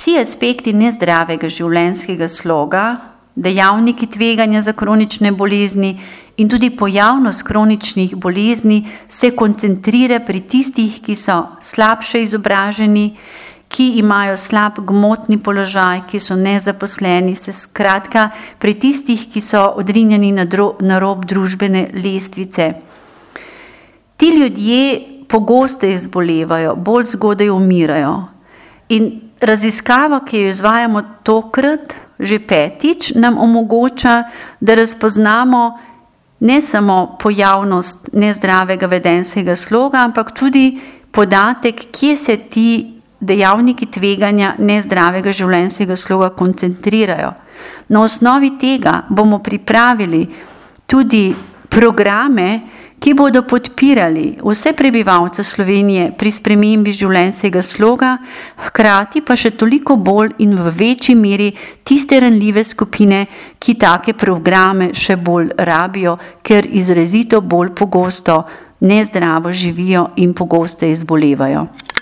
Vsi aspekti nezdravega življenjskega sloga, dejavniki tveganja za kronične bolezni in tudi pojavnost kroničnih bolezni se koncentrira pri tistih, ki so slabše izobraženi, ki imajo slab gmotni položaj, ki so nezaposleni, skratka pri tistih, ki so odrinjeni na rob družbene lestvice. Ti ljudje pogosteje zbolevajo, bolj zgodaj umirajo. In raziskava, ki jo izvajamo tokrat, že 5., nam omogoča, da razpoznamo ne samo pojavnost nezdravega vedenjskega sloga, ampak tudi podatek, kje se ti dejavniki tveganja nezdravega življenjskega sloga koncentrirajo. Na osnovi tega bomo pripravili tudi programe, ki bodo podpirali vse prebivalce Slovenije pri spremembi življenjskega sloga, hkrati pa še toliko bolj in v večji meri tiste ranljive skupine, ki take programe še bolj rabijo, ker izrazito bolj pogosto nezdravo živijo in pogosteje zbolevajo.